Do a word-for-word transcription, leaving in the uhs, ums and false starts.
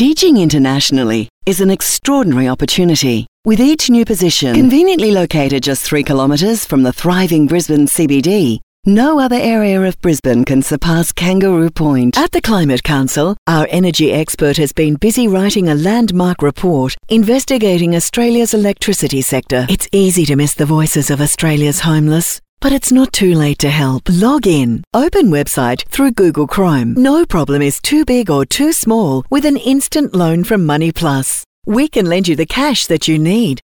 Teaching internationally is an extraordinary opportunity, with each new position conveniently located just three kilometres from the thriving Brisbane C B D. No other area of Brisbane can surpass Kangaroo Point. At the Climate Council, our energy expert has been busy writing a landmark report investigating Australia's electricity sector. It's easy to miss the voices of Australia's homeless. But it's not too late to help. Log in. Open website through Google Chrome. No problem is too big or too small with an instant loan from Money Plus. We can lend you the cash that you need.